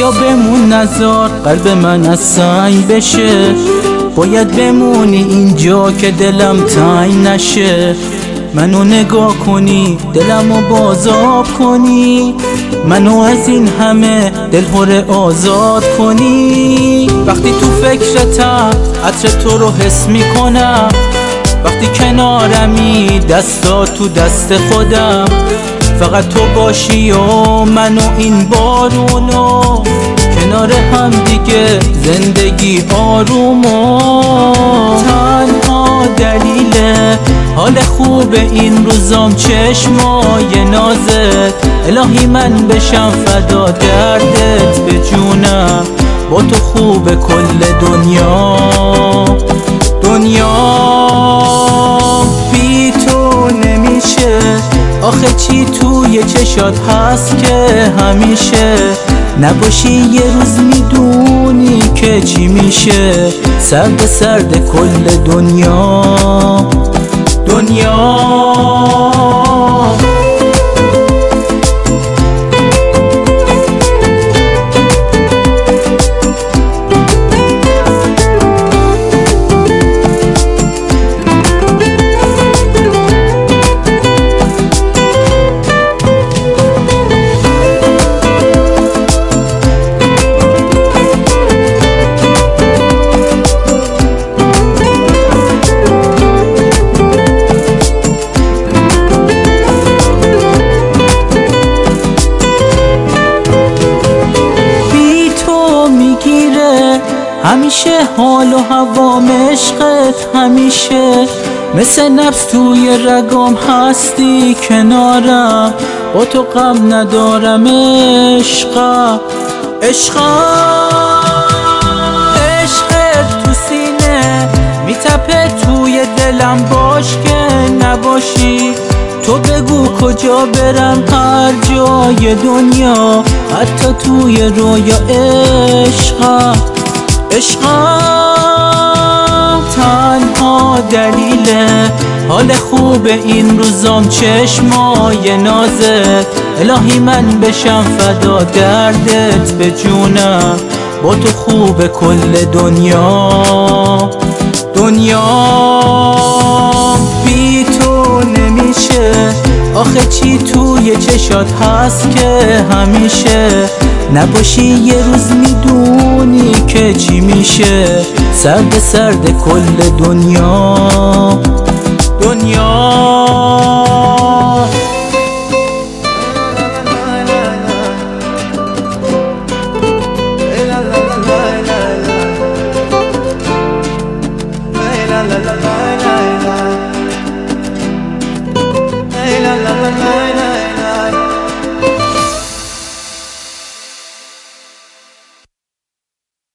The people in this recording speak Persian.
بیا بمون نزار قلب من از سنگ بشه، باید بمونی اینجا که دلم تنگ نشه. منو نگاه کنی دلمو بازاب کنی، منو از این همه دلهره آزاد کنی. وقتی تو فکرتم عطر تو رو حس میکنم، وقتی کنارمی دستا تو دست خودم. فقط تو باشی و منو این بارونو، کنار هم دیگه زندگی آروم و تنها دلیل حال خوب این روزام چشمای نازت. الهی من بشم فدا دردت به جونم، با تو خوب کل دنیا. بی تو نمیشه، آخه چی توی چشات هست که همیشه نباشی یه روز میدونی که چی میشه. سرد سرد کل دنیا. همیشه حال و هوام عشقت همیشه، مثل نفس توی رگام هستی کنارم. با تو غم ندارم عشقم، عشقت تو سینه میتپه توی دلم، باش که نباشی. تو بگو کجا برم هر جای دنیا، حتی توی رویا. عشقم تنها دلیل حال خوب این روزام چشمای نازت. الهی من بشم فدا دردت به جونم، با تو خوب کل دنیا. بی تو نمیشه، آخه چی توی چشات هست که همیشه نباشی یه روز میدونی که چی میشه. سرد سرد کل دنیا.